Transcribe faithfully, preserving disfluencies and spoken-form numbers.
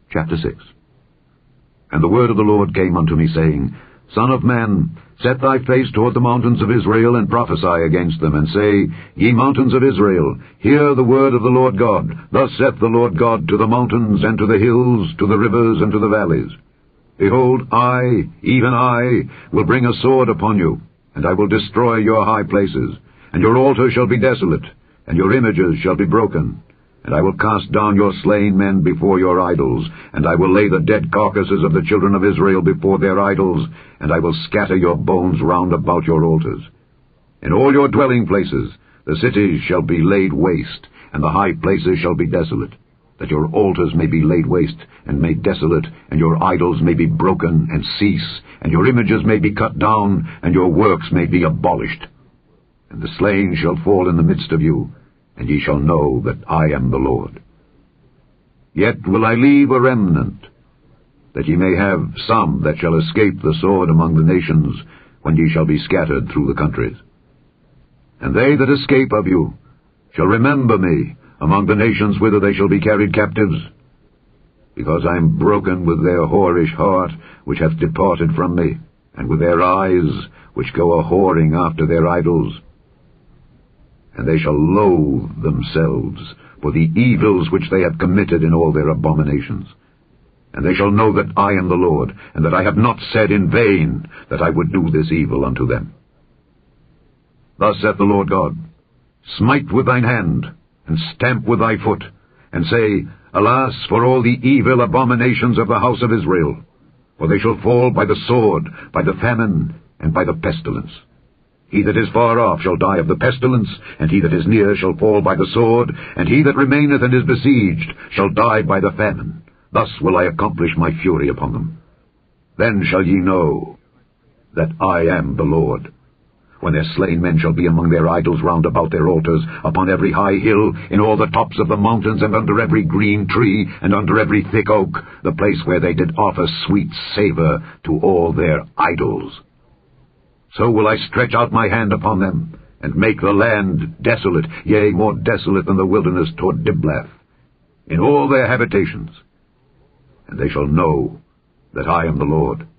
Chapter six. And the word of the Lord came unto me, saying, Son of man, set thy face toward the mountains of Israel, and prophesy against them, and say, Ye mountains of Israel, hear the word of the Lord God. Thus saith the Lord God to the mountains, and to the hills, to the rivers, and to the valleys. Behold, I, even I, will bring a sword upon you, and I will destroy your high places, and your altars shall be desolate, and your images shall be broken. And I will cast down your slain men before your idols, and I will lay the dead carcasses of the children of Israel before their idols, and I will scatter your bones round about your altars. In all your dwelling places the cities shall be laid waste, and the high places shall be desolate, that your altars may be laid waste and made desolate, and your idols may be broken and cease, and your images may be cut down, and your works may be abolished. And the slain shall fall in the midst of you, and ye shall know that I am the Lord. Yet will I leave a remnant, that ye may have some that shall escape the sword among the nations, when ye shall be scattered through the countries. And they that escape of you shall remember me among the nations whither they shall be carried captives, because I am broken with their whorish heart, which hath departed from me, and with their eyes, which go a-whoring after their idols. And they shall loathe themselves for the evils which they have committed in all their abominations. And they shall know that I am the Lord, and that I have not said in vain that I would do this evil unto them. Thus saith the Lord God, Smite with thine hand, and stamp with thy foot, and say, Alas for all the evil abominations of the house of Israel! For they shall fall by the sword, by the famine, and by the pestilence. He that is far off shall die of the pestilence, and he that is near shall fall by the sword, and he that remaineth and is besieged shall die by the famine. Thus will I accomplish my fury upon them. Then shall ye know that I am the Lord, when their slain men shall be among their idols round about their altars, upon every high hill, in all the tops of the mountains, and under every green tree, and under every thick oak, the place where they did offer sweet savour to all their idols. So will I stretch out my hand upon them, and make the land desolate, yea, more desolate than the wilderness toward Diblath, in all their habitations. And they shall know that I am the Lord.